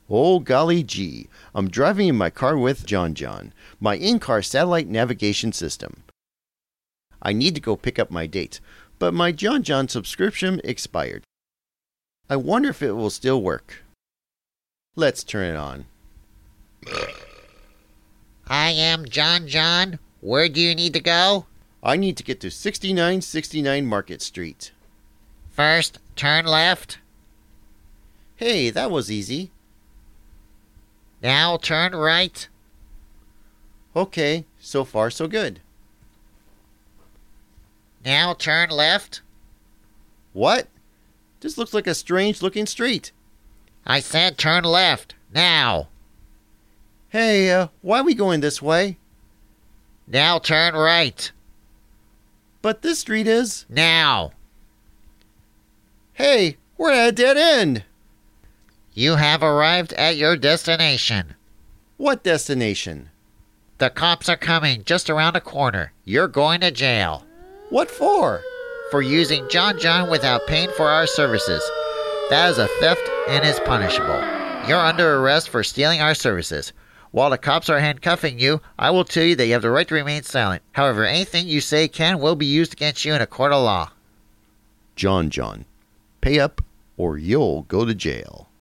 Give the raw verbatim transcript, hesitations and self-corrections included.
Oh, golly gee. I'm driving in my car with John John, my in-car satellite navigation system. I need to go pick up my date, but my John John subscription expired. I wonder if it will still work. Let's turn it on. I am John John. Where do you need to go? I need to get to sixty-nine sixty-nine Market Street. First, turn left. Hey, that was easy. Now turn right. Okay, so far so good. Now turn left. What? This looks like a strange looking street. I said turn left. Now. Hey, uh, why are we going this way? Now turn right. But this street is... Now. Hey, we're at a dead end. You have arrived at your destination. What destination? The cops are coming just around the corner. You're going to jail. What for? For using John John without paying for our services. That is a theft and is punishable. You're under arrest for stealing our services. While the cops are handcuffing you, I will tell you that you have the right to remain silent. However, anything you say can will be used against you in a court of law. John John, pay up or you'll go to jail.